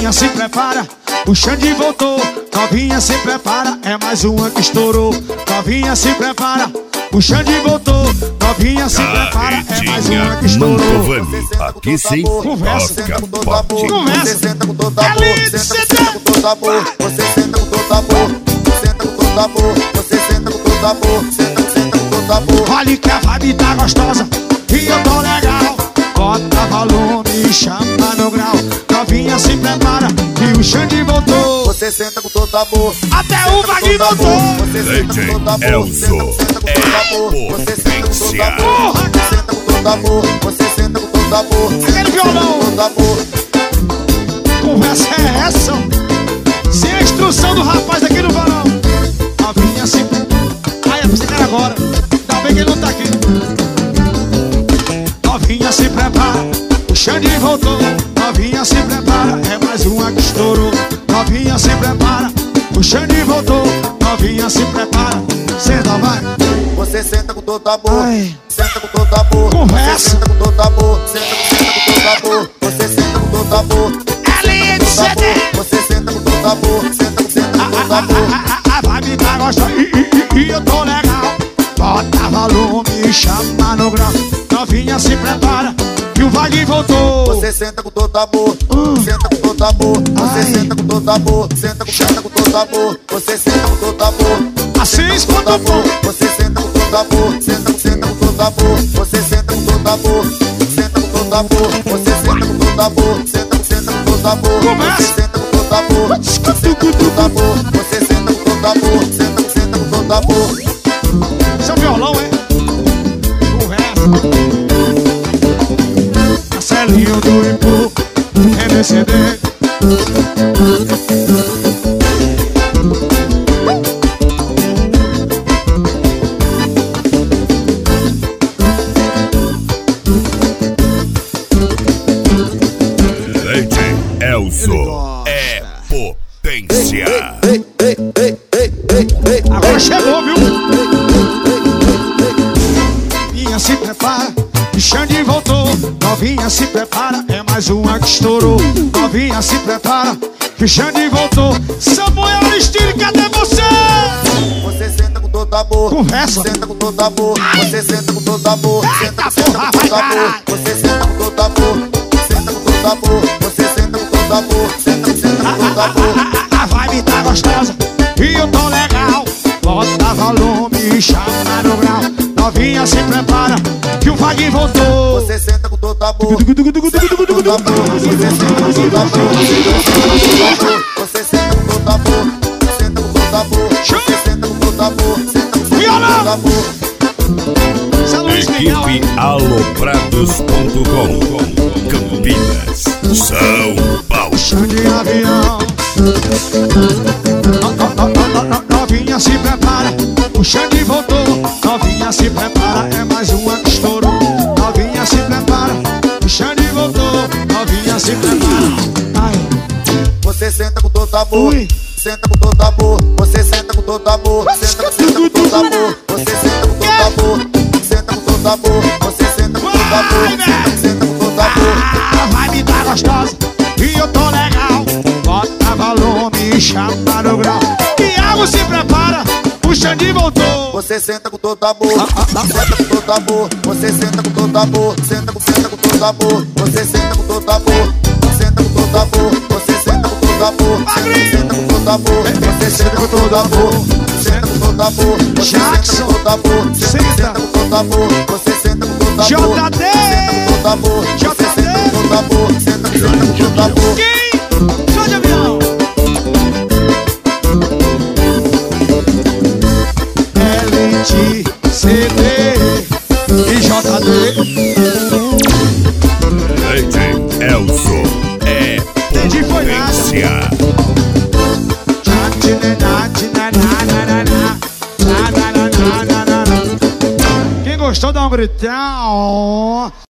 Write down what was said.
Novinha se prepara, o Xande voltou. Novinha se prepara, é mais uma que estourou. Novinha se prepara, o Xande voltou. Novinha se prepara, é mais uma que estourou. Mantovani, aqui sim, conversa. toca pop. Conversa. Você senta com todo amor, você senta com todo amor, você senta com todo amor, senta com todo amor, você senta com todo amor, senta com todo amor. Olha que a vibe tá gostosa e eu tô legal. Bota volume e chama no grau. Novinha se prepara e o Xande voltou. Você senta com todo amor, Até o Vaguinho voltou. você senta com todo amor, Elzo, senta com todo amor, você senta com todo amor, senta com todo amor, você senta com todo amor, Aquele violão. todo amor. Conversa é essa? Sem a instrução do rapaz aqui no varão. Novinha se... Ai, é pra você cara agora. Ainda bem que ele não tá aqui. Novinha se prepara, o Xande voltou. Novinha se prepara, é mais uma que estourou. Novinha se prepara, o Xande voltou. Novinha se prepara, senta vai. Você senta com todo amor, Ai. senta com todo amor, Conversa. você senta com todo amor, senta com todo amor, você senta com todo amor, você senta com todo amor, senta com todo amor. A vibe tá gostosa e eu tô legal. Bota volume e chama no grau. Novinha se prepara que o Vaguinho voltou. Você senta com todo amor, senta com todo amor, você senta com todo amor, senta com todo amor, você senta com todo amor, Assim escuta o povo. você senta com todo amor, senta com todo amor, você senta com todo amor, senta com todo amor, você senta com todo amor, senta com todo amor, você senta com todo amor, senta com todo amor, você senta com todo amor, senta com todo amor. Seu violão, é? O resto. Marcelinho do Impu, MCD. DJ Elzo, é potência. Agora chegou, viu? Novinha se prepara, o Xande voltou. Novinha se prepara, é mais uma que estourou. Novinha se prepara, que o Xande voltou. Samuel Aristide, cadê você? Você senta com todo amor, Conversa. senta com todo amor, você senta com todo amor, senta com todo amor, vai. você senta com todo amor, senta com todo amor, você senta com todo amor, senta com todo amor. A vibe tá gostosa e eu tô legal. Bota volume e chama no grau. Novinha se prepara, que o Vaguinho voltou. Você senta com todo amor, todo amor, você senta com todo amor, você senta com todo amor, senta com todo amor, você senta com todo amor, senta com todo amor. Equipe aloprados.com, Campinas, São Paulo. Xande avião. Novinha se prepara, o Xande voltou. Novinha se prepara, é mais uma que estourou. Novinha se prepara, o Xande voltou. Novinha se prepara. Ai. Você senta com todo amor, Ui. senta com todo amor, você senta com todo amor, senta com todo amor, você senta com todo amor, senta com todo amor, você senta com todo amor, senta com todo amor. A vibe tá gostosa e eu tô legal. Bota volume e chama no grau. Thiago se prepara, o Xande voltou. Você senta com todo amor, senta com todo amor, você senta com todo amor, senta com todo amor, você senta com todo amor, senta com todo amor, você senta com todo amor, senta com todo amor, você senta com todo amor, senta com todo amor, você senta com todo amor, senta com todo amor, você senta com todo amor, JD, senta com todo amor, você senta com todo amor, senta com todo amor. quem? Xande avião. LT, CD e JD. DJ Elzo, é Entendi, foi nada. potência. Quem gostou dá um gritão.